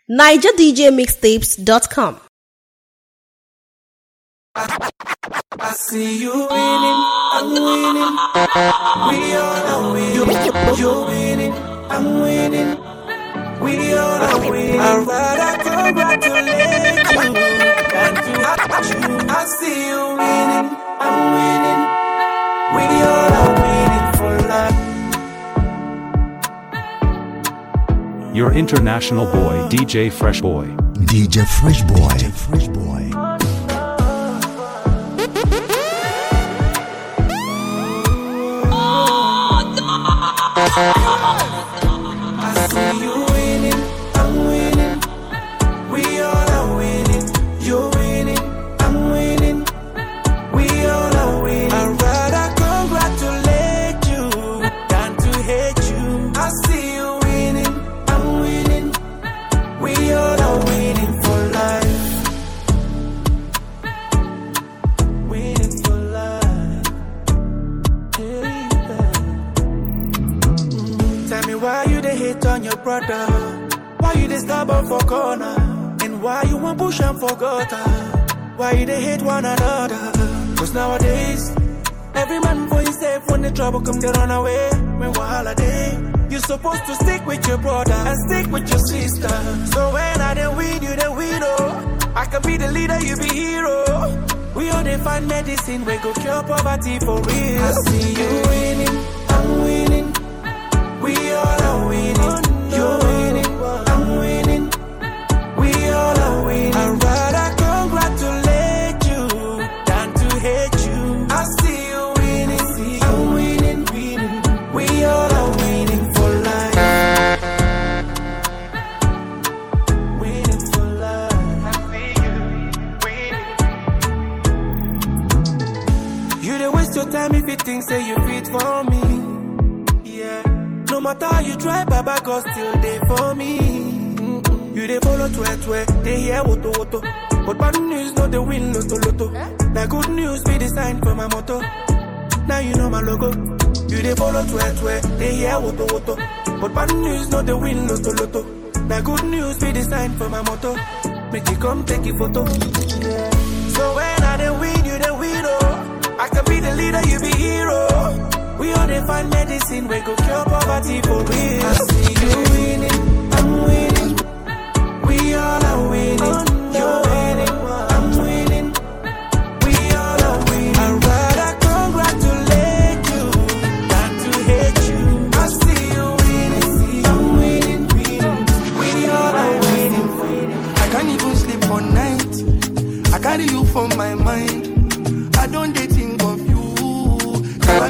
NigerDJMixtapes.com. I see you winning, I'm winning. We all are winning. You're winning, I'm winning. We all are winning. I'd rather congratulate you than to ask you. I see you winning, I'm winning. We all are winning for life. Your international boy, DJ Fresh Boy. DJ Fresh Boy. DJ Fresh Boy. I see you winning, I'm winning. We all are winning. You're winning, I'm winning. We all are winning. I'd rather congratulate you than to hate you. I see you winning, I'm winning. We all are winning for life. Winning for life. Tell me why you dey hate on your brother? Why you dey stubborn for corner? And why you want push and for gutter? Why you dey hate one another? Cause nowadays, every man for himself when the trouble come they run away. When wahala day, you supposed to stick with your brother and stick with your sister. So when I dey win, you dey win, oh. I can be the leader, you be hero. We all dey find medicine, we go cure poverty for real. I see you winning, I'm winning. We all are winning. You're winning, I'm winning. We all are winning. I'd rather congratulate you than to hate you. I see you winning, I'm winning. We all are winning for life. Winning for life. I see you winning. You don't waste your time if you think say you fit for me. Yeah. No matter how you try, Baba God still there for me. You dey follow twe, they hear woto. But bad news not the win loto. Now good news be the sign for my motto. Now you know my logo. You dey follow twe, they hear woto. But bad news not the win loto. Now good news be the sign for my motto. Make you come take a photo. Yeah. So when I dey win, you dey win, oh. I can be the leader, you be hero. We all dey find medicine, we go cure poverty for real. I see you winning, I'm winning. We all are winning. You're winning, I'm winning. We all are winning. I'd rather congratulate you than to hate you. I see you winning, I'm winning. We all are winning. I can't even sleep all night. I carry you from my mind. I don't dare think of you. I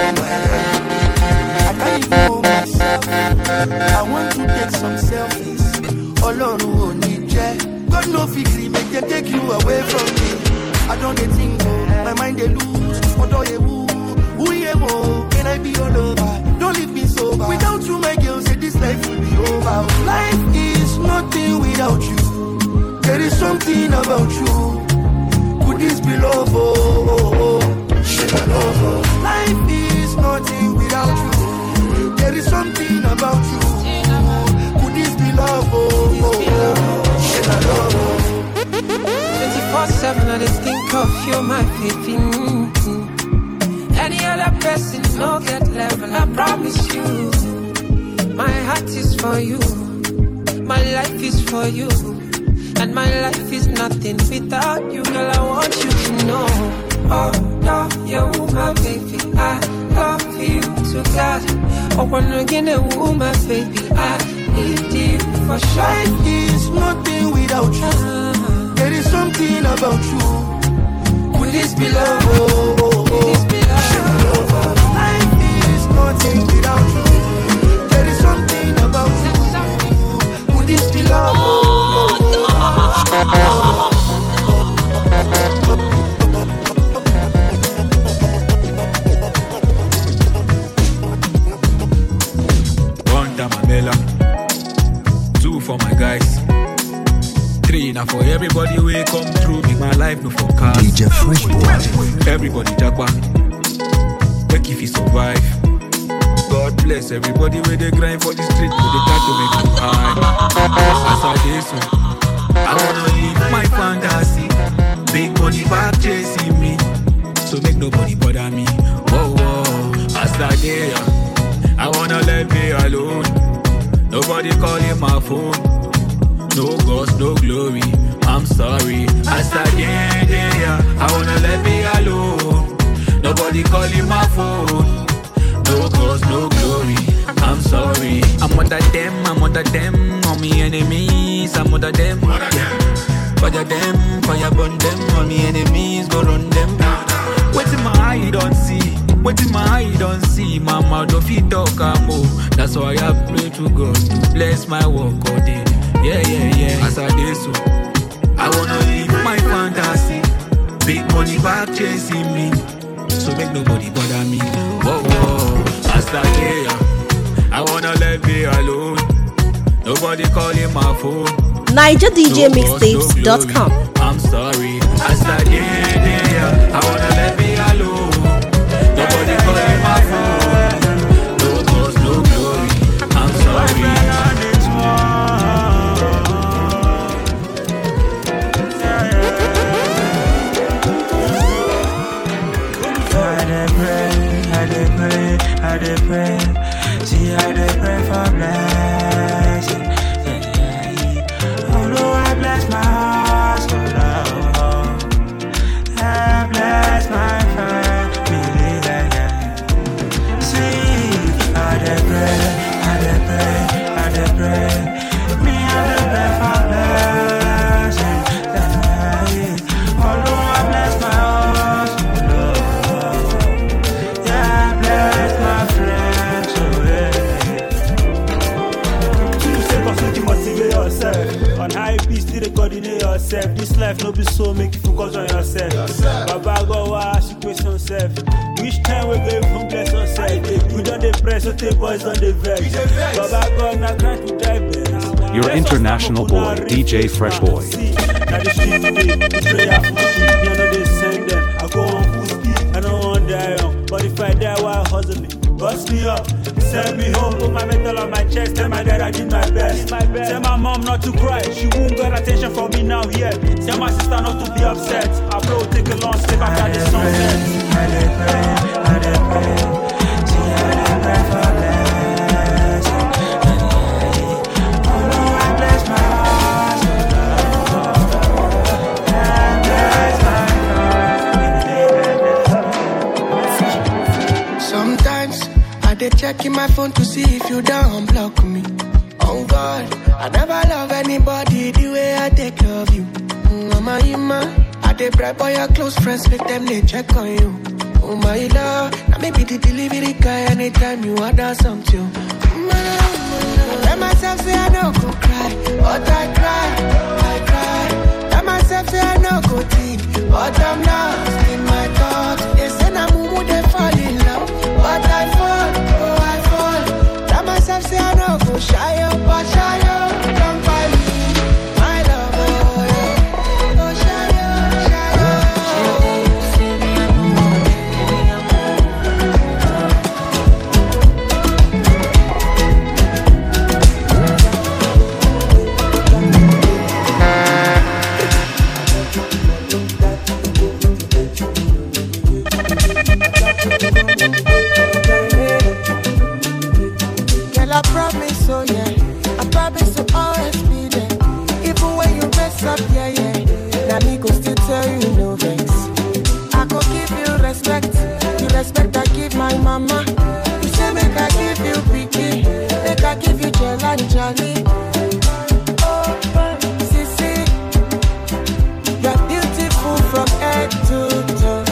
can't even hold myself. I want to take some selfies. Olorun ò ní jẹ́. God no fit gree make them take you away from me. I don't dey think, my mind dey lose. Odo yewu, who yemo? Can I be all over? Don't leave me sober. Without you, my girl, say this life will be over. Life is nothing without you. There is something about you. Could this be love? Oh. Life is nothing without you. There is something about you. Could this be love? 24/7 I just think of you, my baby. Any other person, no get level, I promise you. My heart is for you. My life is for you. And my life is nothing without you. Girl, I want you to know. Oh, no, you're my baby. I love you to God. Oh, when again, my baby, I need you for sure. Life is nothing without you. There is something about you. Could this be love? Could this be love? Life is nothing without you. There is something about you. Could this be love? Two for my guys. Three now for everybody we come through. Make my life no forecast. DJ Fresh Boy. Everybody jagba. Make if you survive. God bless everybody where they grind for the street, where they try to make you high. As I did so, I wanna live my fantasy. Big money back chasing me, so make nobody bother me. Whoa, whoa, as I did, I wanna let me alone. Nobody calling my phone. No ghost, no glory. I'm sorry. As I did, I wanna let me alone. Nobody calling my phone. No cause, no glory. I'm sorry. I'm under them, all me enemies. I'm under them. Fire them, fire burn them. All me enemies, go run them. Wait till my eye don't see. Wait till my eye don't see. Mama don't fit talk and move. That's why I pray to God to bless my work all day. Yeah, yeah, yeah. As I did so, I wanna live my fantasy. Big money back chasing me, so make nobody bother me. Whoa, whoa. As I did, I wanna let me alone. Nobody calling my phone. NigerDJMixtapes.com. I'm sorry. As I did, I wanna let me alone. Nobody calling my phone. No cause, no glory. I'm sorry. I dey pray, see I dey pray for blessing. Oh Lord, I bless my heart, so Lord, I bless my family. See, I dey pray, me I dey pray for blessing. Oh Lord, I bless my heart, so Lord, yeah, bless my friends, so yeah. You motivate yourself. On high peace, still they coordinate yourself. This life no be so, make you focus on yourself. Baba go ask you question yourself. Which time we go from bless yourself? We don't depress, so take boys on the vex. Baba God not grant to drive best. Your international boy, DJ Fresh Boy. Now the street today, this prayer for sheep, you know they send them. I go on full speed, I don't want to die young. But if I die while hustling, bust me up, send me home, put my metal on my chest, tell my dad I did my best. Tell my mom not to cry, she won't get attention from me now here. Tell my sister not to be upset, I blow, take a long step after the sunset. I dey pray, see I dey pray for blessing. Oh Lord, I bless my heart, Sometimes I dey checking my phone to see if you don't unblock me. Oh God, I never love anybody the way I take love you. Mama, I dey bribe all your close friends, make them they check on you. Oh my love, now maybe the delivery guy anytime you order something. I tell myself say I don't go cry, but I cry. Tell myself say I don't go think, but I'm lost in my thoughts. They say na mumu they fall in love, but I fall. Tell myself say I don't go shy up, but shy up, don't find me, my love, oh yeah. Oh shy up, shy up. Girl, I promise, oh yeah, I promise to always be there. Even when you mess up, yeah, yeah. Now me go still tell you no vex. I go give you respect, the respect I give my mama. You say make I give you picky, make I give you jelly, jelly. Oh, Sissy, you're beautiful from head to toe.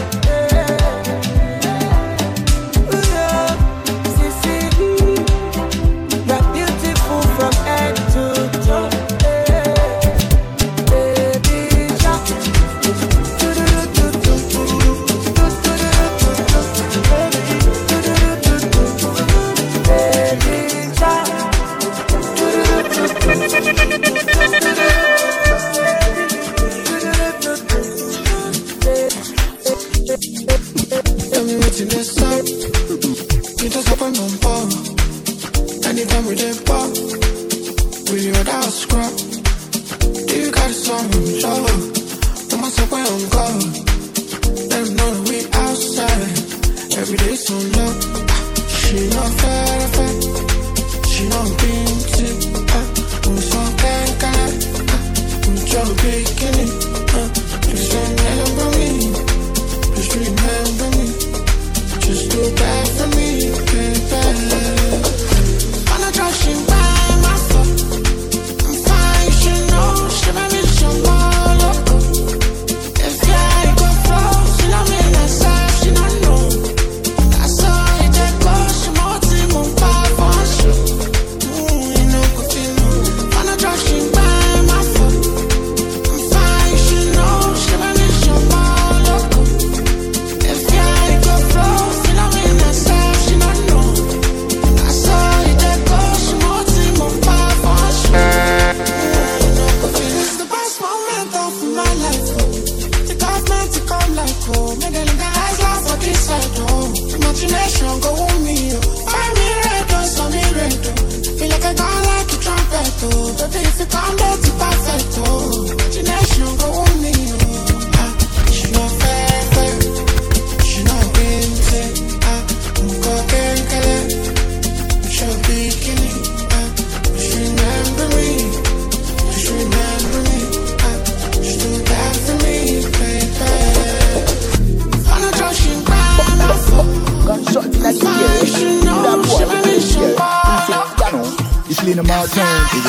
some show. I'm myself where I'm going. Them know we outside. Every day so low. She not fair. She not beauty. I'm so bad. I'm so big. Just remember me. Just remember me. Just do bad for me, baby. I'm not rushing by myself. I'm fine, you know. She made me some more loco. If I go flow, she not me myself, she don't know. I saw it just go, she more team on fire for sure. You know, I'm not rushing by myself. I'm fine, you know. She made me some more loco. If I go flow, she not me myself, she don't know. I saw it just go, she more team on fire for sure. It's the best moment of my life. The government to come like home. Make them guys laugh for this side, oh. Imagination go on me, oh. Find me red, oh, so me red, oh. Feel like I gone like a trumpet, oh. Baby, if you come back to perfect, oh. Imagination go on me, oh. She not fair. She not vintage, I'm going color. She'll be killing, just remember me. Just remember me. Just do that for me, baby. I'm not rushing by my phone. Gunshot in the ear. She knows she made me some more. It's Lena Martin.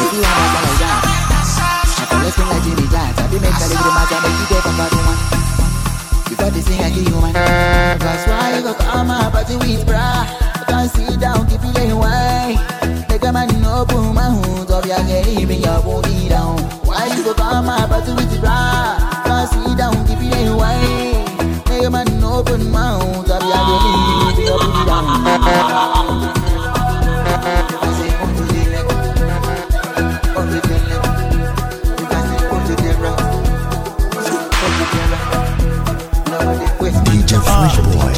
Before this thing I give you man. That's why you go come up party with bra. You can't sit down, keep it away. Make a man open my hood of your game and your body down. Why you go come up party with bra? Can't sit down, keep it away. Make a man open my hood of your game and your body down. DJ Fresh Boy.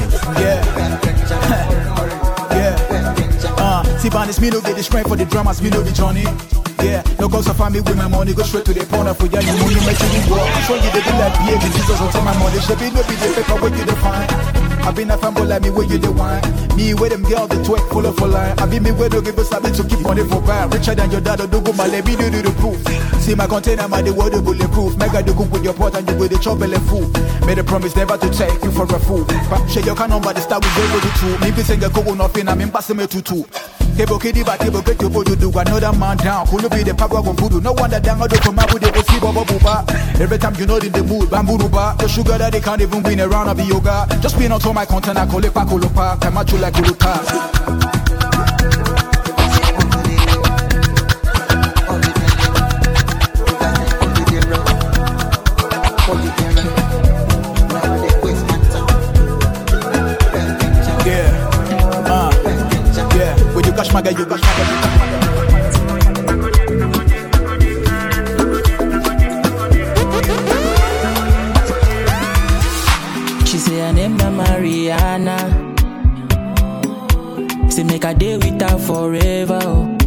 T-Ban is me no get the strength for the dramas, me know the journey. Yeah, no cause of family with my money, go straight to the corner for ya. You money make you work. Show you the bill like beer, Jesus will take my money. She be no be the paper where you define. I been a fanboy like me where you the wine. Me with them girls the twerk full of line. I be me where they give us a bit to keep money for buy. Richer than your dad, do go my let me do the proof. See my container, my the word bulletproof. Mega the cook with your pot and you with the chopper and food. Made a promise never to take you for a fool. But share your canon by the start with 0 2. Me be saying a coco nothing, I'm in passing me 2 2. Table kiddy but table get your body do another man down. Could be the power of voodoo. No wonder down I do come out with the see Baba Buba. Every time you're not in the mood, bamboo ruba. The sugar that they can't even win around of yoga. Just being on my content, I call it Pakolopa. Come at you like Ulupa. Cash my guy, you cash my guy. She say her name na Mariana. Say make a day with her forever.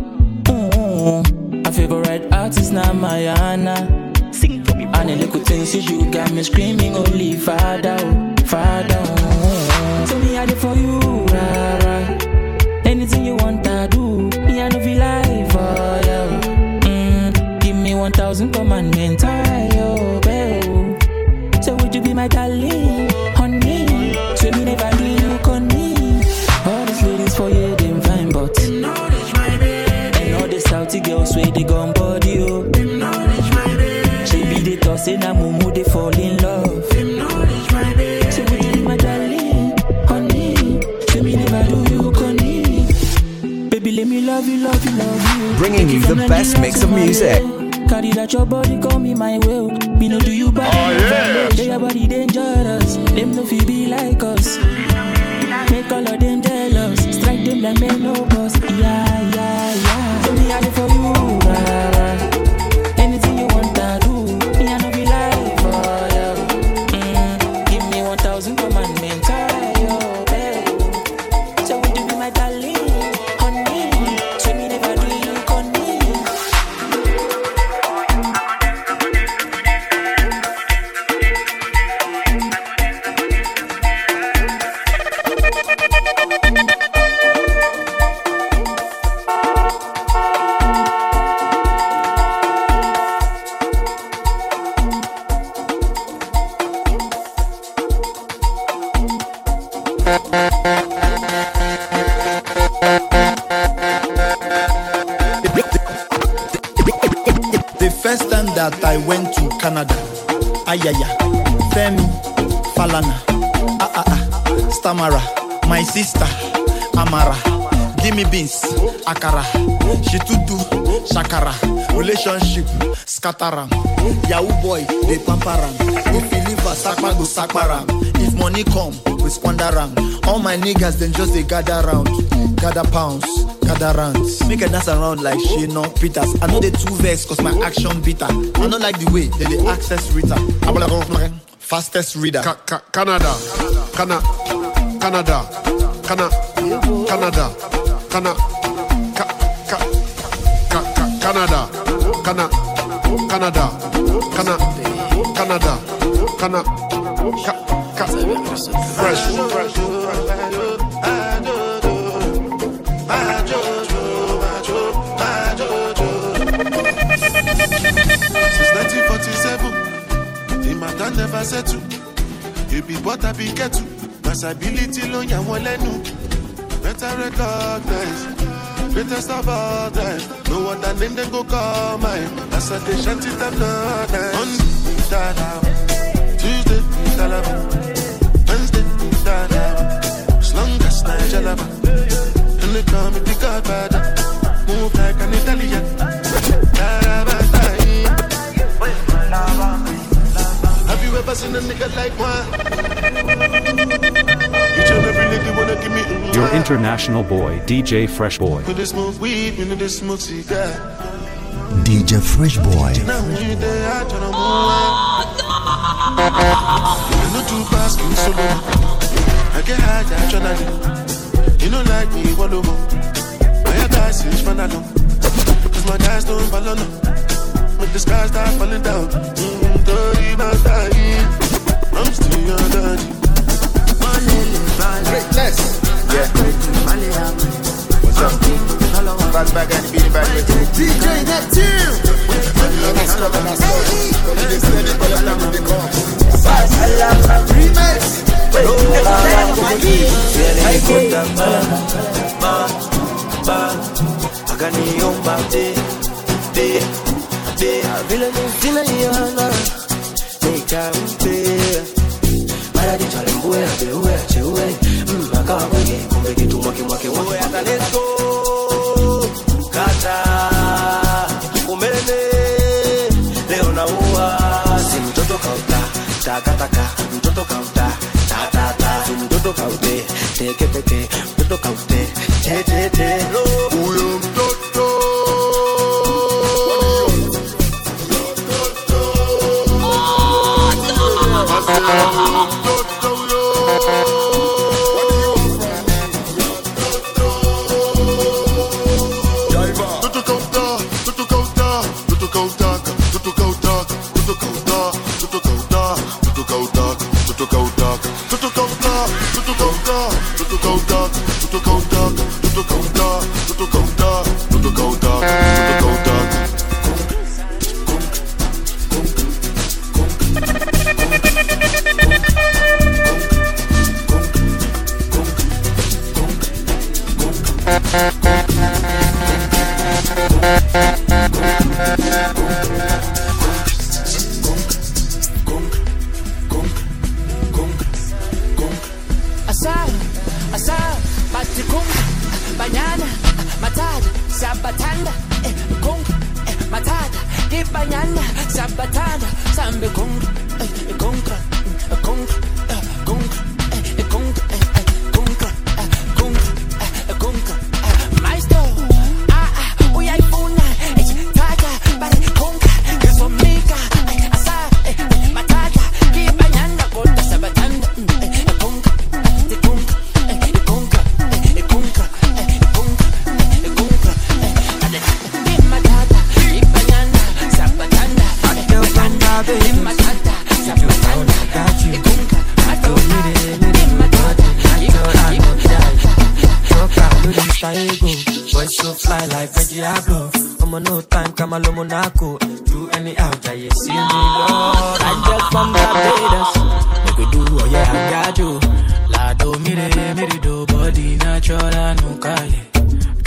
My favorite artist na Mariana. Sing for me. And a little things you do got me screaming, only Father, Father. So me I did for you, rara. Anything you want I do, me I know feel like for you. Give me 1,000 commandments, yo, babe. So would you be my darling, honey? So me never do you con me. All these ladies for you, them fine, but and all the Saudi girls where they gon' body, oh. She be the toss in a mumu, they fall in love. So would you be my darling, honey? So me never do you con me. Baby, let me love you, love you, love you. Bringing you the best mix of music. Carry that your body, call me my will. Me no do you bad. Oh, yeah. They your body dangerous. Them no feel be like us. Make all of them jealous. Strike them like men no boss. Yeah, yeah, yeah. So me I do for you, rara. Anything you want I do. Me I no be like for you. Give me 1,000 commandments, yo, babe. So would you be my darling? first time that I went to Canada. Ayaya, Femi, Falana, Stamara, my sister, Amara. Give me beans, akara, shitutu, shakara, relationship, scataram, Yahoo boy, they pamparam. If you leave a sakma go sakmaram. If money come, we squander ram. All my niggas then just they gather round, gather pounds, gather rounds. Make a dance around like Shino Peters. I know they two vex cause my action bitter. I don't like the way they access Rita. I'm like fastest reader. Canada, Canada, Canada, Canada, Canada. Canada, Canada, Canada, Canada, Canada, fresh. Since 1947, the matter never settle. You be what I be get to. Possibility lo yawolenu. Better recognize, greatest of all time. No one that name them go call mine. That's a they shanty them not nice. Monday, da-da. Tuesday, da-da. Wednesday, da-da. As long as Nigeria, and they call me the Godfather. Move like an Italian. Have you ever seen a nigga like one? Your international boy, DJ Fresh Boy. DJ Fresh Boy. I get high naturally. You know like me, one over. My advice is run along. Cause my guys don't follow no. When the skies start falling down. I'm still your daddy. Greatness. Yeah. What's up? Back and beat back with DJ Neptune. Let's go. Remix. Let's go. Kata umeme leo na ua si mtoto kauta takataka mtoto kauta tatata si mtoto kaute teke teke mtoto kaute te te te huyo mtoto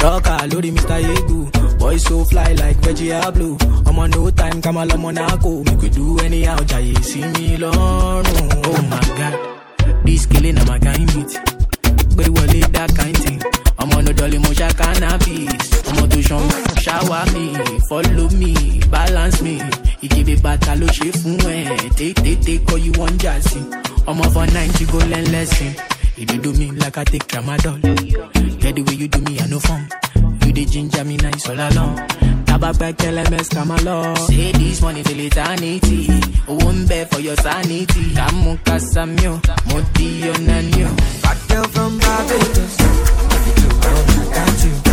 Rocker, Lodi, Mr. Yegu. Boy so fly like Veggie Blue. I'm on no time, come on, Monaco. Make we do anyhow, Jay, see me long. Oh my God, this killing I'm a kind meat. But it was that kind thing. I'm on the dolly, mocha cannabis. I'm on to shower me, follow me, balance me. You give it back, I look shit from where. Take, all you want, Jazzy. I'm off for 90 goal and lesson. You do me like I take tramadol. Get the way you do me, I no fun. You the ginger me nice all along. Tabak back, LMS, come along. Say this money till eternity. Won't bear for your sanity. Kamu kasamyo, moti onanyo. Fat girl from Barbados. Got you.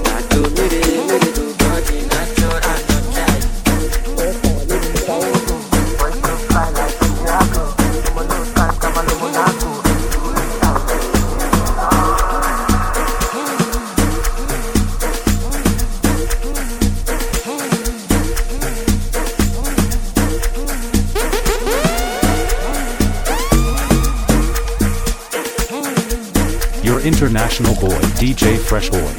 Your international boy, DJ Fresh Boy.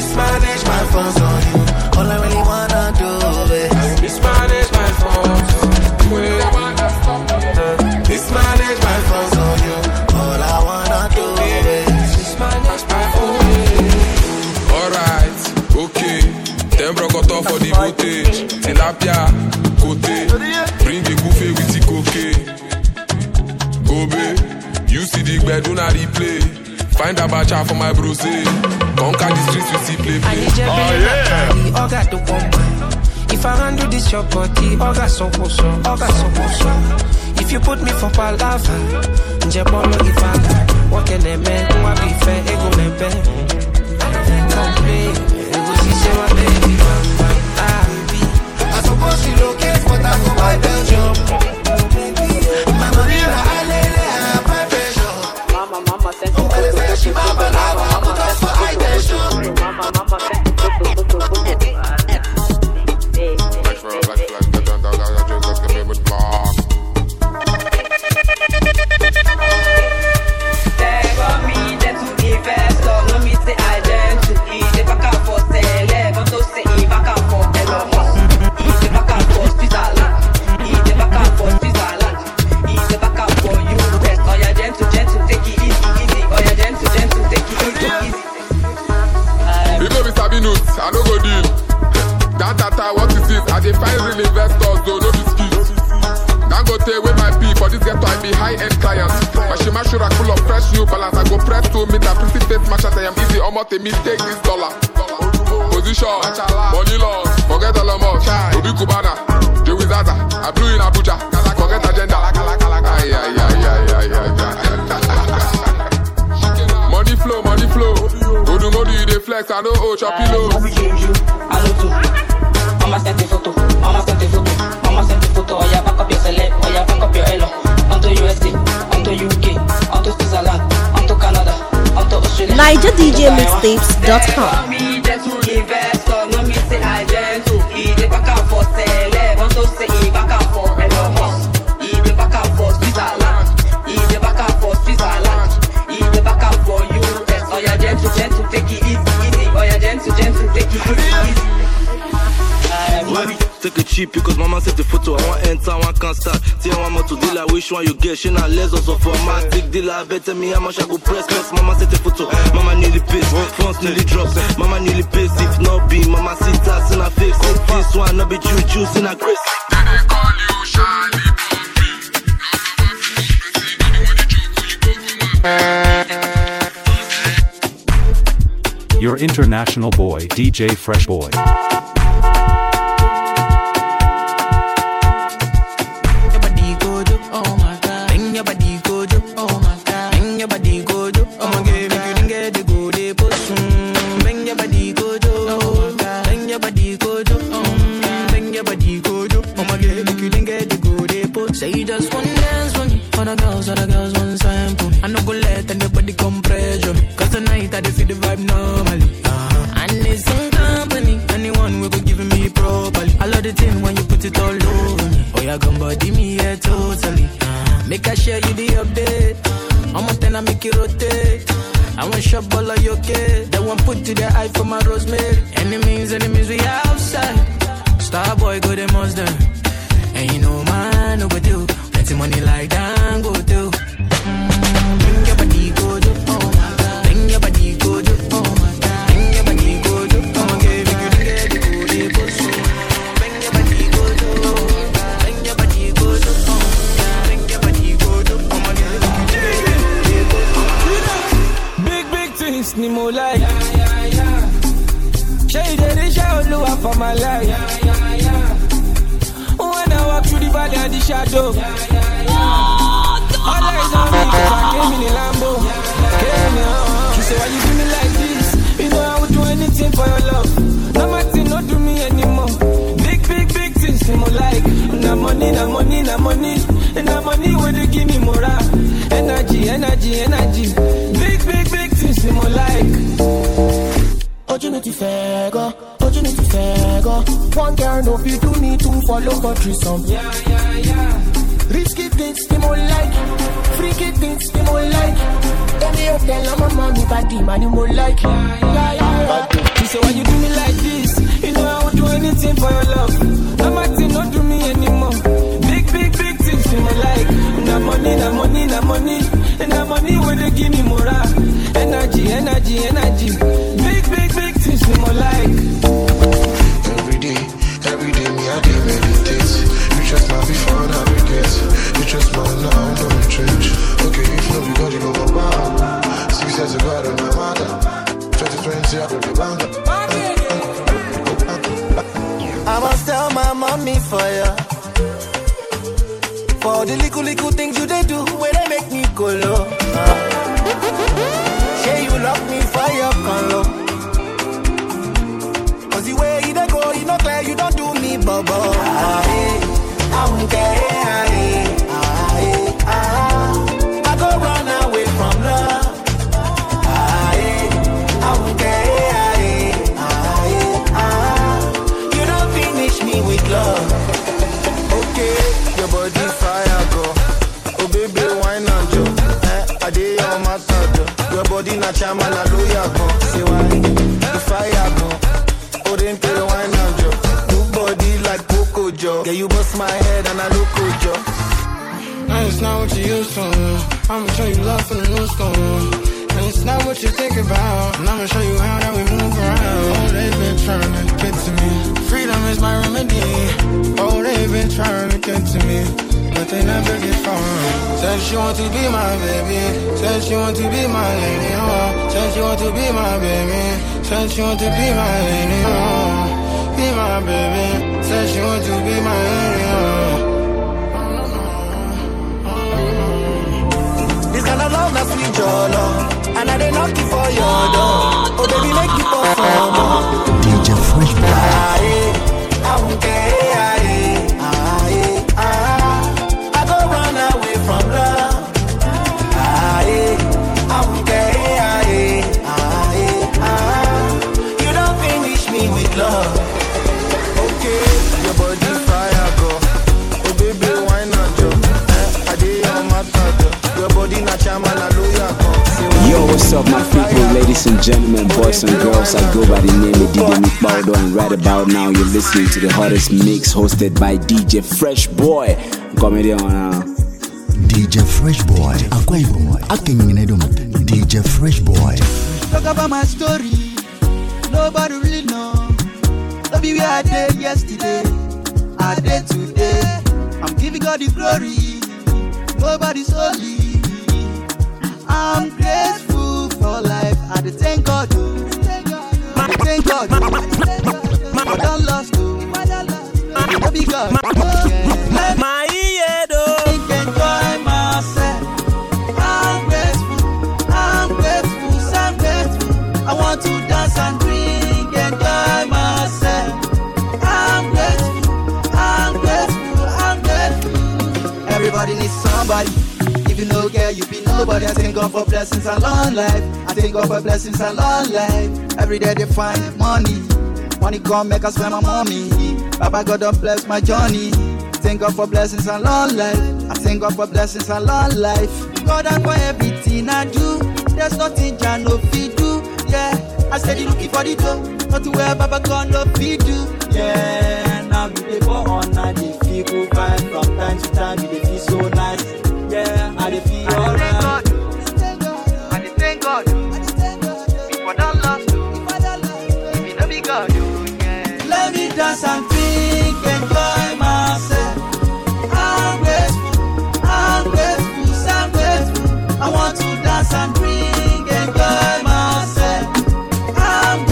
Mismanage my funds. footage, tilapia, côté. Bring the buffet with the cocaine. Gobe, you see the bed, do not replay. Find a bacha for my bros. Conquer the streets, you see play. Oh yeah. Oga do one. If I handle this your body, Oga so. If you put me for palava, Njebolo ifanga. What can they make? Who I be fair? Ego nebe. Complain. Ego si say my baby. I suppose you locate, but I go buy Belgium. My money na alele, my Belgium. Mama said she mama lava, I'm a for high tension. Mama said I no go deal. That what is this? I define real investors, though no biscuits. Dangote with my P for this ghetto, I be high-end clients. Mashima Shura full of fresh new balance. I go press to meet a pretty face match as I am easy. Almost a me take this dollar. Position, money loss, forget all of us. Obi Kubana, Joey Zaza, I blew in Abuja. Forget agenda. Money flow. Odu you dey flex, I know choppy low. Mama sent the photo. Oh yeah, back up your select. Oh yeah, back up your elo. Onto USA, onto UK, onto Switzerland, onto Canada, onto Australia. NigerDJMixtapes.com. Me just to invest, no me say I just to. He dey back and forth select. Onto say he back and forth elo. He dey back and forth Switzerland. He dey back and forth Switzerland. He dey back and forth US. Oh yeah, gentle, take it easy. Oh yeah, gentle, take it easy. Take it cheap because mama set the photo. I want enter, one can't start. Say I want more to deal, which one you get? She not less also for my big dealer. Better me how much I go press. Mama set the photo. Mama nearly pays. Phones nearly drops. Mama nearly pays. If not be, mama sit us in her face. This one not be juice in her grace. Then they call you Charlie Puppy. Your international boy, DJ Fresh Boy. Other girls want sample. I no go let anybody come pressure me. Cause tonight I dey feel the vibe normally. I need some company. Anyone will go giving me properly. I love the thing when you put it all over me. Oh yeah, come body me here totally. Make I share you the update. I'm a 10, I make it rotate. I want shop all of your kid. That one put to the eye for my rosemary. Enemies, we outside. Star boy go the most done. And you know man, no go do. Plenty money like that, go do. Bring your body, go do. Oh my God. Bring your body, go do. Oh my God. Bring your body, go do. Oh my God. Make you get the good, they go so. Bring your body, go do. Bring your body, go do. Oh my God. Bring your body, go do. Oh my God. Make you get the good, they go so. Big things, ni mo like. Shade the show, look for my life. When I walk through the valley of the shadow, all eyes on me, cause I came in a Lambo. She said, why you do me like this? You know I would do anything for your love. No matter, not do me anymore. Big things, you more like. Na money. And that money when you give me more energy. Big things, you more like. Opportunity fair go. One girl no fit do me to follow for threesome. Yeah. Risky things, they more like. Freaky things, they more like. Any hotel, I'm a mommy, body, man, you more like. Yeah. She said, why you do me like this? You know I would do anything for your love. No matter, not do me anymore. Big things, they more like. Na money. And that money when they give me more energy. Big things, they more like. I must tell my mommy for ya. For the little things you they do, where they make me go low. Say you lock me for your color. Cause the way you go, you not clear, you don't do me bubble. I won't care. I go run away from love. I won't care. You don't finish me with love. Okay, your body fire go. Oh baby, wine and jo. I did your matter. Your body na chama na loya go. Say why? The fire go. Oh then pay wine and jo. Good body like Coco Jo. Yeah, you bust my head and I look good Jo. And it's not what you used to. I'ma show you love from the new school. And it's not what you think about. And I'ma show you how that we move around. Oh, they've been trying to get to me. Freedom is my remedy. Oh, they've been trying to get to me, but they never get far. Said she want to be my baby. Said she want to be my lady. Oh, said she want to be my baby. Said she want to be my lady. Oh, be my baby. Said she want to be my lady. Oh. This kind of love, not sweet your love. And I didn't knock you for your door. Oh, baby, make you perform. DJ Fresh Boy. I won't care. I go run away from love. I won't care. You don't finish me with love. Okay, your body fire go. Oh baby, why not jo? I did your matter. Your body na chama na loya go. Yo, what's up my people, ladies and gentlemen, boys and girls. I go by the name of DJ Mikbaldo, and right about now you're listening to the hottest mix hosted by DJ Fresh Boy. Comedy on DJ Fresh Boy. DJ Fresh Boy. Talk about my story. Nobody really know. Don't be where I did yesterday. I did today. I'm giving God the glory. Nobody's holy. I'm grateful for life. I did thank God. Thank God. I don't lost. I be God. My ear, enjoy myself. I'm grateful. I'm grateful. I want to dance and drink. Enjoy myself. I'm grateful. Everybody needs somebody. If you know, girl, you be nobody. I thank God for blessings and long life. I thank God for blessings and long life. Every day they find money. Money come make us spend my money. Baba God don't bless my journey. Thank God for blessings and long life. I thank God for blessings and long life. God and for everything I do. There's nothing I no feed do. Yeah, I steady looking for the dough. Not to where Baba God no feed do. Yeah, now you dey go on and they feel good vibe. From time to time you dey feel so nice. Yeah, I dey feel alright. I dey thank God. People don't love you. If you no be God, yeah. Let me dance and drink, enjoy myself. I'm grateful. I want to dance and drink, enjoy myself. I'm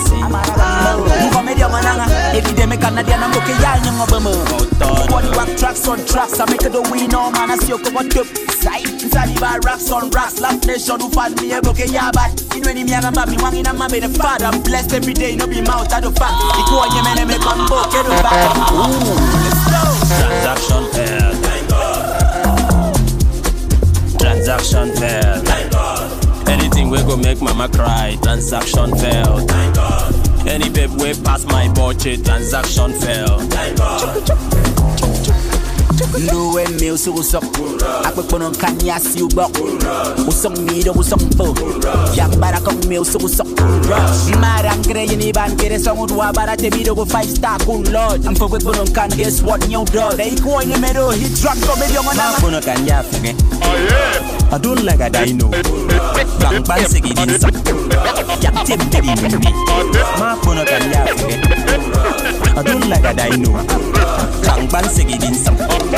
Epidemic Canadian, I'm looking young and over. Body rock tracks on tracks, I make it the win, no man, I see you come on top. Inside the rocks on rocks, love nation who find me a bouquet, yeah, but in when me and me, one in a mommy, the father, I'm blessed every day, no be mouth, I do fact. You go on your man and make one book, get it back. Let's go. Transaction failed. Thank God. Transaction failed. Thank God. Anything we go make mama cry, transaction failed. Thank God. Any babe way past my budget, transaction fail. Thank God. No way, me so suck. I put on Kanye, see you buck. Who sung me, who sung for? Young Barakong me so suck. Madam Grey, Ban get a song to Abara Tebido 5-star cool lord. I'm for with on Kanye, guess what? New dog. They go in the middle, he drunk for me on a Kanye. Oh, yeah. I don't like a dino. Bang bang sigi din sa. Yak tip tip me. Ma kono Kanye. I don't like a dino. Bang bang sigi din sa.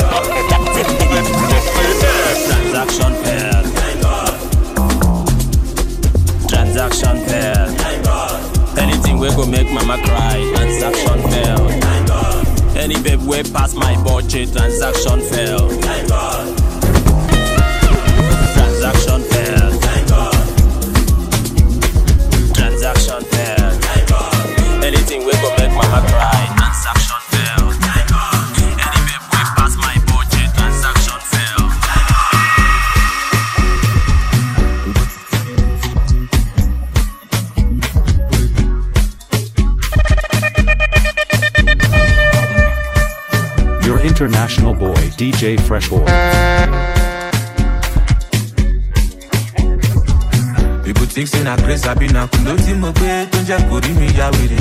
Transaction failed. Transaction failed. mama cry, transaction failed. Thank God. Any babe way past my budget, transaction failed. Thank God. Transaction failed. Thank God. Transaction failed. Thank God. Anything we go make mama cry, transaction failed. Thank God. Any babe way past my budget, transaction failed. Your international boy, DJ Fresh Boy. People think say na grace I be na kundo ti mo pe to je kori mi ya were.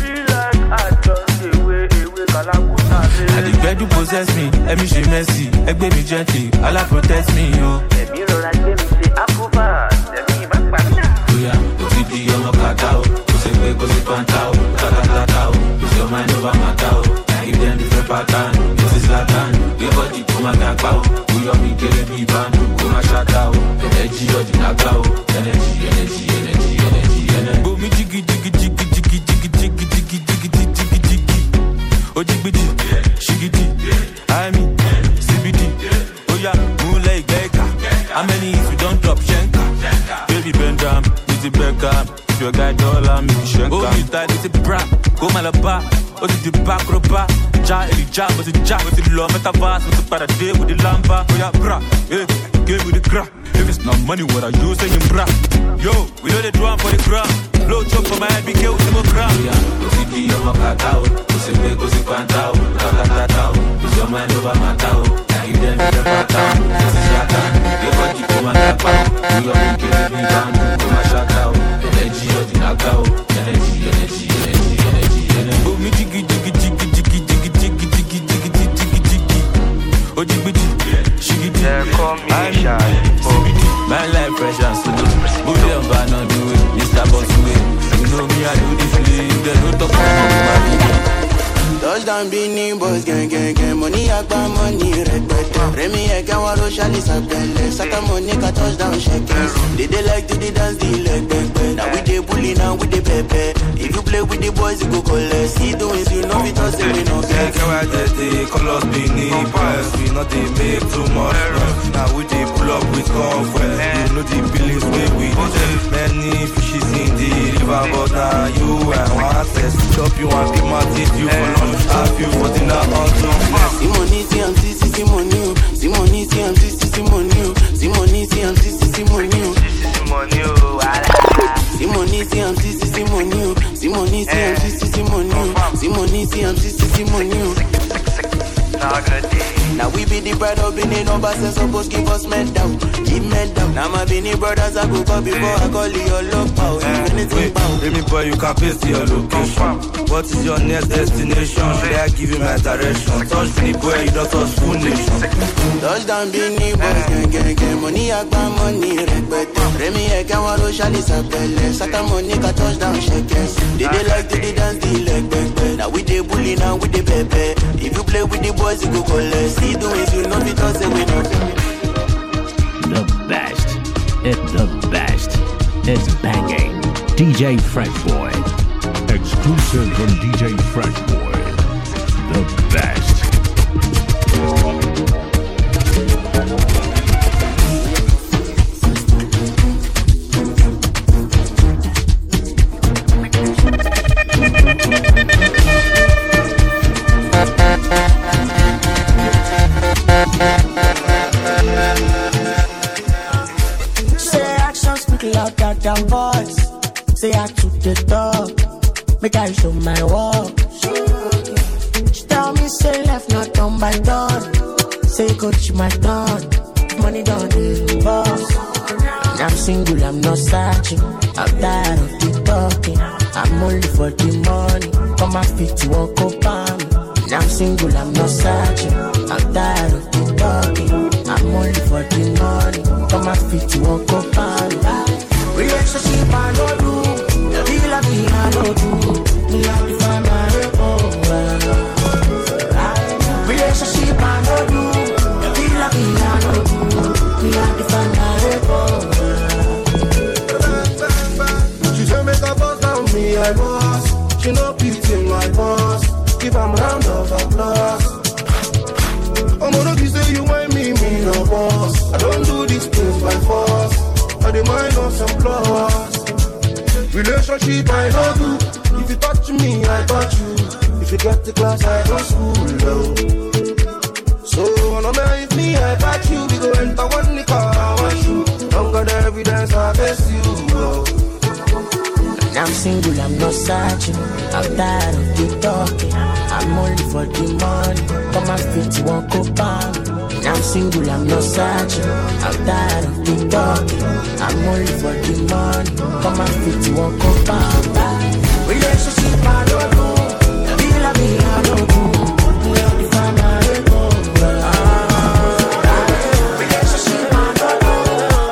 I the girl who possess me, let me she mercy, egbe mi gently, Allah protect me yo. Let me roll and let me say approval, let me back back. Oh yeah, o ti di ọmọ kata o, o se pe ko se panta o, kata o, it's your mind over matter o. Give them different pattern, this is Latin. Give body to my gapa o, who you me kele mi band, go my shata o. Energy or the naga o, energy. Go me jiggy. Ojigbidi, shigidi, I mean, CBD. Oh yeah, moonlight Becca. How many if you don't drop Shenka? Baby bend down, with the Beckham. If your guy dollar, me Shenka. Oh, you tight, it's a bra, go Malaba. Oh, the back, roba. Ja, Eli Jab, was a jab, with the law, metaverse, with the paradigm, with the lamba. Oh yeah, bra, give me the crack. If it's not money, what I use, then you bra. Yo, we know the drum for the ground. Blow chop for my head, be killed with the ground. Yeah, Ozibi, you're my catao. Ozibi, Ozibi, Pantao. Tatatao. It's your mind over my tao. Now you them in the patao. This is Latin. They got you for my lapao. We are making it be down. For my shatao. Energy of the nakao. Energy. Oh, me jiggy. Ojigbidi, shigidi. My life fresh and slow. Move them back, not do it. Mr. Boss way. You know me, I do the flip. They don't talk about my Touchdown, Beanie Boys, gang. Money, agba, money, red. Remy, I can't want to shall is a belle. Saka money, ka touchdown, shakers. They like to the dance, the leg, Now we dey bully, now we dey pepe. If you play with the boys, you go collect. See doings, you know it all, say we no get. They call us Beanie Boys. We not they make too much noise. Now we dey pull up with comfort. You know the billings where we dey. Many fishes in the river, but now you and one test. Chop you and keep my teeth, you for lunch. I feel for dinner on Zoom. Simoni, see money. Simoni, see money. Simoni, see money. Simoni, see money. Now we be the bride of Benin numbers, so suppose give us medal. Give medal. Now my Benin brothers I go call before I call your love power. Anything bound. Baby boy, you can paste your location. What is your next destination? Should I give you my direction? Touch the boy, you don't touch full nation. Touchdown Benin boys, gang. Money agba, money red. Remy, I can't want to shall is a belle. Saka money ka touchdown shakers. They like to the dance, the leg. Now we dey bully, now we dey pepe. If you play with the boys, you go collect. See doings, you know because they we know. The best. It's the best. It's banging. DJ Fresh Boy. Exclusive from DJ Fresh Boy. The best. Than voice, say I took the dog, make I show my walk. She tell me say left not on my door, say coach my done, money don't do boss. I'm single, I'm not searching, I'm tired of the talking, I'm only for the money, on my feet you won't go by me. I'm single, I'm not searching, I'm tired of the talking, I'm only for the money, on my feet you won't go by me. Relationship I don't do, feel like me I don't do. Me have to find my relationship I don't do, feel like me I don't do. Me have to find my She say make a bust down me, I boss. She no pity in my boss. Give am round of applause. I'm gonna be say you want me no boss. I don't do these things by force. I demand on some flaws. Relationship I don't do. If you touch me, I touch you. If you get the class, I go school low. So no matter if me, I got you. We go enter one the car, one shoe. Don't got the evidence, I face you. I'm single, I'm not searching. I'm tired of the talking. I'm only for the money. Come and fit you won't go back. I'm single, I'm not searching. I'm tired of the talking. I'm only for the money. Come and fit you won't go back. Relationship I don't do. Feel like me I don't do. If I'm not a go. Relationship I don't do.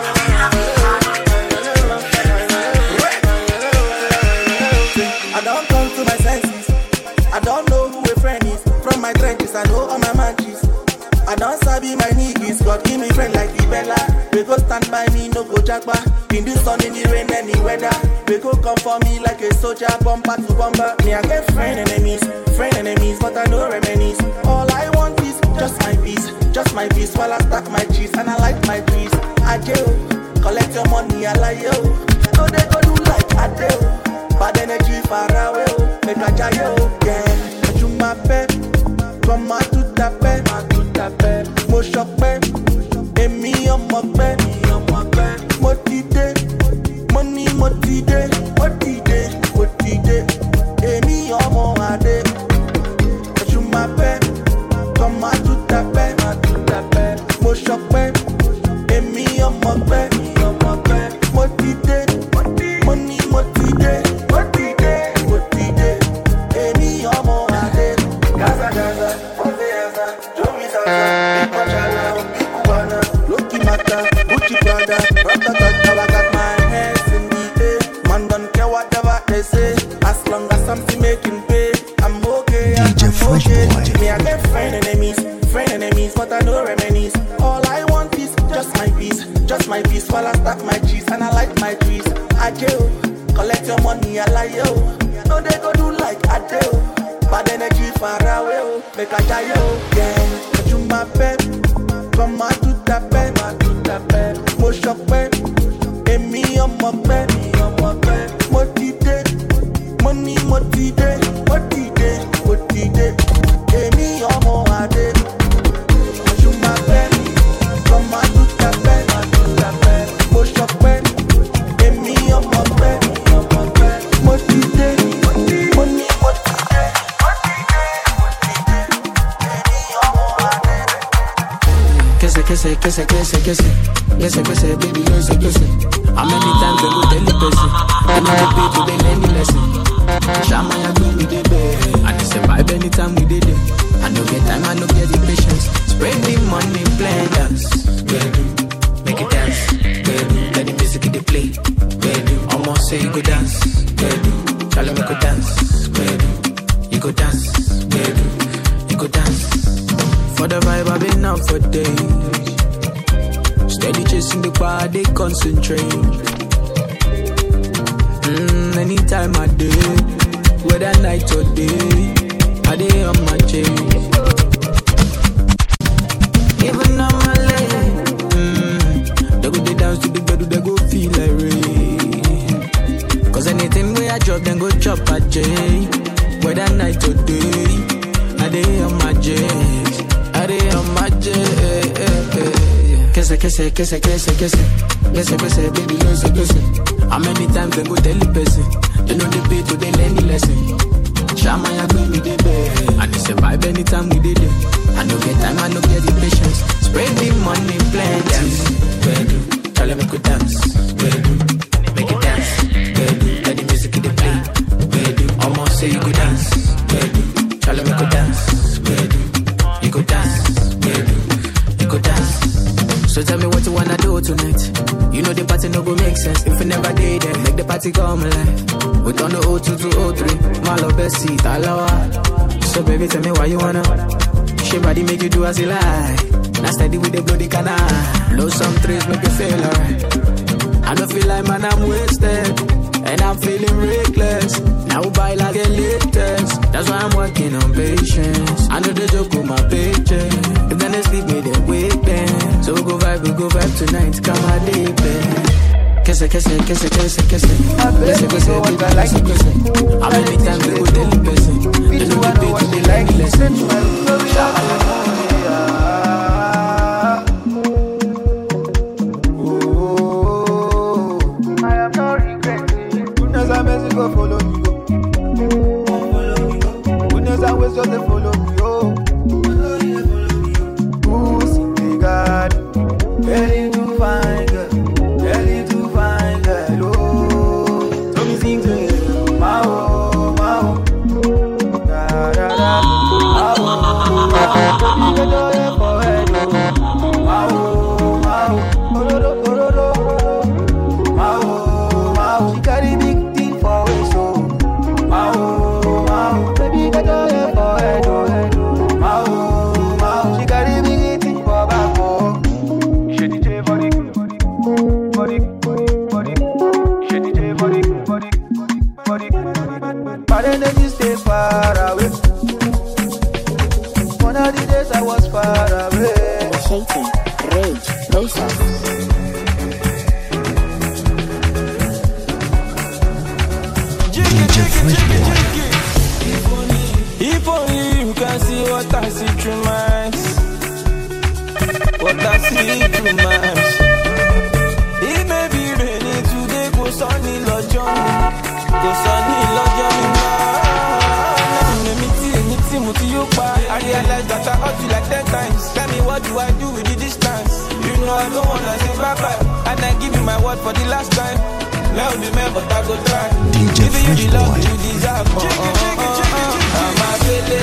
I don't come to my senses. I don't know who a friend is. From my trenches, I know all my manches. I don't sabi my niggas. God give me friend like the Bella. We go stand by me, no go jackpa. In the sun, in the rain, any weather. We go come for me like a soldier, bumper to bumper. Me I get friend enemies, but I know reminisce. All I want is just my peace while I stack my cheese and I like my trees. I do collect your money, I like you. No they go do like I do. Bad energy far away, make a jayo, yeah. You my pet, come out to that bed, mo shock bed, and me on my bed, money, and me on my day. You my pet, come out to that bed, mo shock bed, and me on my bed, something making pay. I'm okay. DJ Fresh Boy. Me I get friend enemies, but I know reminisce. All I want is just my peace while I stack my cheese and I like my trees. I do collect your money, I like you. No they go do like I do. Bad energy far away, make a jayo, yeah. But you my pet, come out to that bed, mo shock bed, and me on my bed, money, Amy, I'm on my day. You my bed, come out to that bed, push up bed, Amy, I'm on my bed, money, Kese, baby, kese. How many times they go tell the person? They know the people, they learn the lesson. Shama ya go with the bed. And they survive anytime we did it. I no get time, I no get the patience. Spread the money, play dance. Make it dance. Let the music in the play. Almost say you go dance. Charlie make go dance. You go dance. You go dance. For the vibe I've been out for days. Steady chasing the bar, they concentrate. Anytime I do, whether night or day, I day on my chain. Even on my leg, they go dance to the bed, they go feel like rain. Cause anything where I drop, then go chop a J. Whether night or day, I day on my J. I day on my J. Kese, baby, kese. How many times they go tell the person? They know the people, they learn the lesson. Shama ya go with the bed. And they survive anytime we did it. I no get time, I no get the patience. Spread the money, plenty. Tell them we could dance. Make it dance. Let the music in the play. Almost say you could dance. Tell them we could dance. You could dance. You could dance. So tell me what you wanna do tonight. You know the party no go make sense if we never did it. Make the party come alive. We done the 02 to 03. My love best seat, alawa. So baby tell me why you wanna. She body make you do as you like. Now steady with the bloody canal. Blow some trees make you feel alright. I don't feel like man I'm wasted. And I'm feeling reckless. Now I will buy like a latex. That's why I'm working on patience. I know they joke with my paycheck. If then they sleep me, they wake them. So we go vibe tonight. Come on, deep, Kese. How many times they go tell the person? They know the page, they like lesson. I am not regretting. Goodness and mercy go follow me, goodness and ways just they follow me, Who's in the garden? Ready to find girl. So me sing to you, Mao, da da da, Mao, she carry big thing for her, so Mao, baby get your head for head, Mao, she carry big thing for back, she DJ body, but then they stay far away. One of the days I was far away. Shaking, rage, process. DJ Fresh Boy. If only you can see what I see through my eyes. What I see through my eyes. It may be rainy today, go sunny, Lord John. Go sunny, Lord John. I realize that I hurt you like 10 times. Tell me what do I do with the distance? You know I don't wanna say bye-bye. And I give you my word for the last time. Now be man, but I go try. DJ Fresh you the love Boy. you deserve. I'm a belly.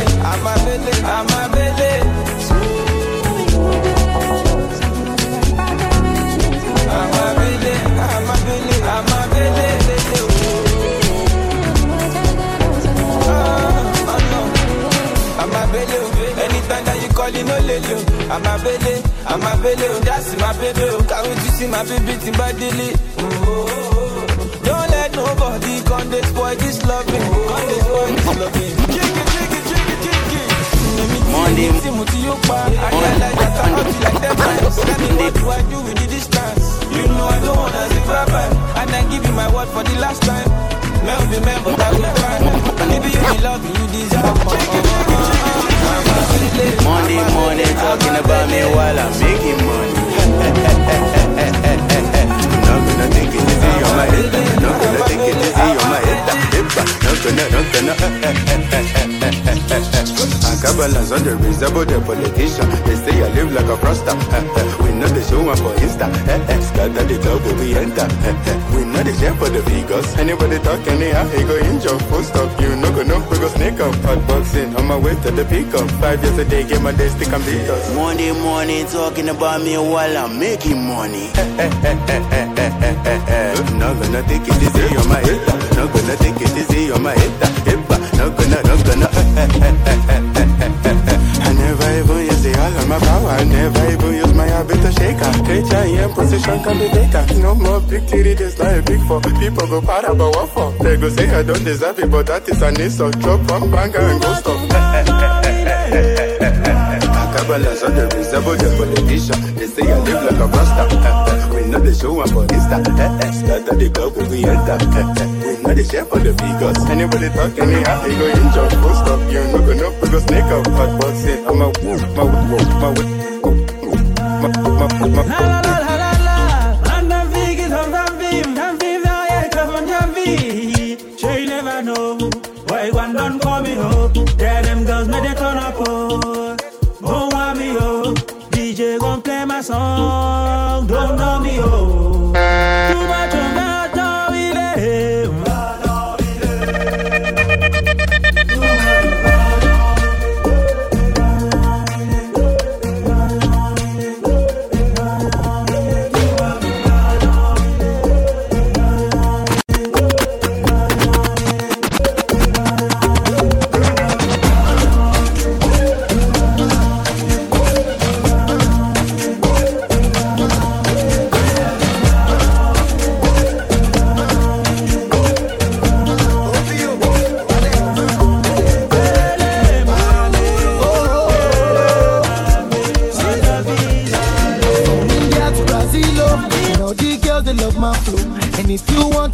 Anytime that you call, you know lelo. I'm a belly, that's my baby. Can't wait to see my baby in my daily. Don't let nobody come they spoil this loving. Money, I realize that I hurt you like 10 times. Tell me what do I do with the distance? You know I don't wanna say bye-bye. And I give you my word for the last time. But I will try. Maybe you be love you deserve more. Money, talking about me while I'm making money. Not gonna take it easy on my head. Not gonna take it easy on my head. Not gonna. I got balance on the reasonable the politician. They say I live like a prosta. We know the show one for Insta. Scatter the club where we enter. We know the share for the figures. Anybody talk anyhow, he go injure. Full stop, you no go no, we go snake up. Hot boxing on my way to the pickup. 5 years a day, get my day stick and beat us. Money, talking about me while I'm making money. Not gonna take it easy on my head. Not gonna take it easy on my head. Not gonna. I never even use the all of my power. I never even use my habit to shake her. KHIM position can be taker. No more big titty, this like big for. People go para, but what for? They go say I don't deserve it, but that is an insult. Drop one banger and go stop. Balance on the reasonable the politician. They say I live like a rasta. We know the show one for Insta. Scatter the club when we enter. We know the share for the figures. Anybody talk anyhow, they go injure. Full stop, you no go no, we go snake up. Hot boxing, I'm a Sure you never know why one done call me home. Tell them girls may they turn up oh. Don't want me oh. DJ gon' play my song. Don't know me oh. Too much of that don't be there.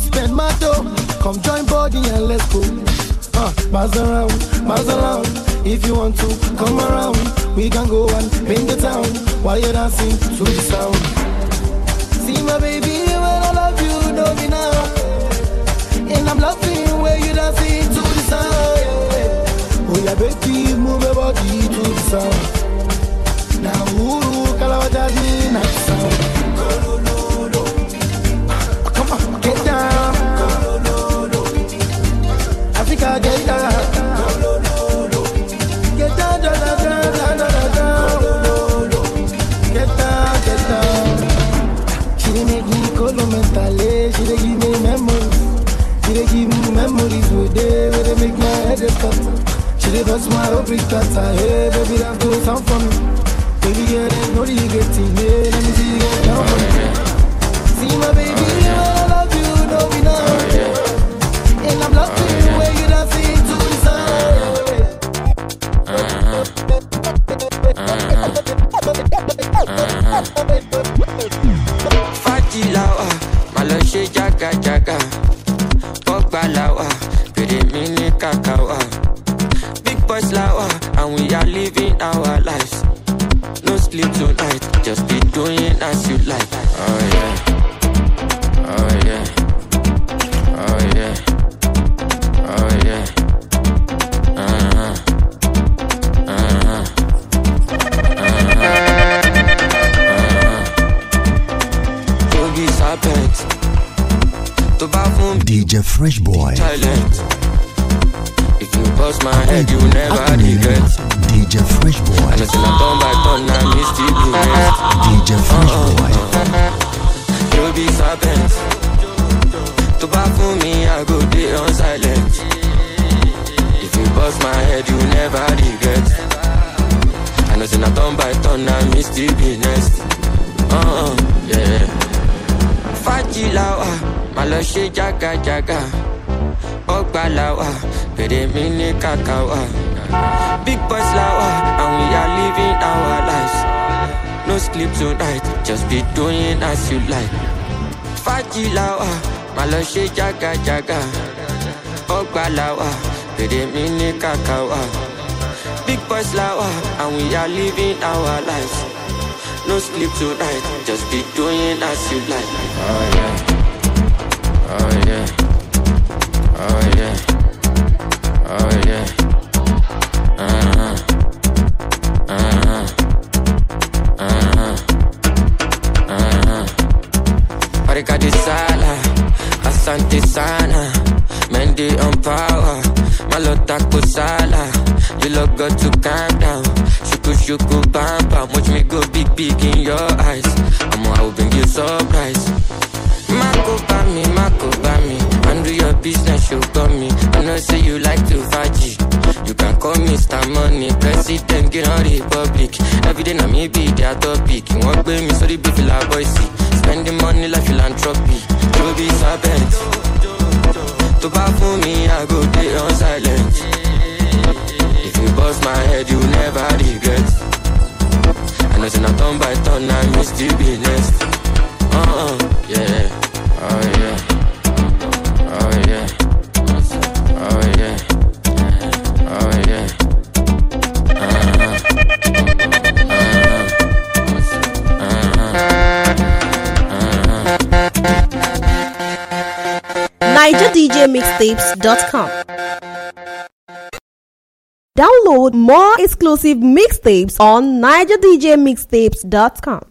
spend my dough. Come join body and let's go. Buzz around. If you want to come around, we can go and paint the town while you're dancing to the sound. See my baby, when I love you, know me now. And I'm loving where you dancing to the sound. Oh yeah, baby, move your body to the sound. Now, Kalawajadi, not sound. Come on, get down. Africa, get down. Get down, down. Get down. She dey make me colo mentally. She dey give me memories. She dey give me memories where they make my head stop. She dey bust my open cutter. Hey, baby, that's do something for me. Baby, girl, there's no getting me. Let me see you get down for me. See my baby, I love you, know me now. And I'm loving the way you dancing to the sound. Fatilawa, maloshe jaga. Pokbalawa, pere mini kakawa. Big boys lawa, and we are living our lives. No sleep tonight, just be doing as you like. Oh yeah. DJ Fresh Boy. If you bust my head, you never regret. DJ Fresh Boy. And I say I turn by turn, I miss the best. DJ Fresh Boy. You be serpent. To buy for me, I go day on silent. If you bust my head, you never regret. And I say I turn by turn, I miss the business. Yeah. Fatilawa, maloshe jaga. Ogbalawa, pere mini kakawa. Big boys lawa, and we are living our lives. No sleep tonight, just be doing as you like. Fatilawa, maloshe jaga. Ogbalawa, pere mini kakawa. Big boys lawa, and we are living our lives. No sleep tonight, just be doing as you like. Oh yeah. Parika di sala, asante sana. Mendy on power, malota kusala. You look got to calm down. Shuku bam bam, watch me go big in your eyes. I will bring you surprise. Mako bami, handle your business, you got me. I know say you like to faji. You can call me Mr. Money, President, get on Republic. Every day na me be their topic. You want pay me, sorry be like boy see. Spending money like philanthropy. You be serpent. To buy for me, I go day on silent. If you bust my head, you never regret. I know say na turn by turn, I miss the business. Yeah. Oh yeah. NigerDJMixtapes.com. Download more exclusive mixtapes on NigerDJMixtapes.com.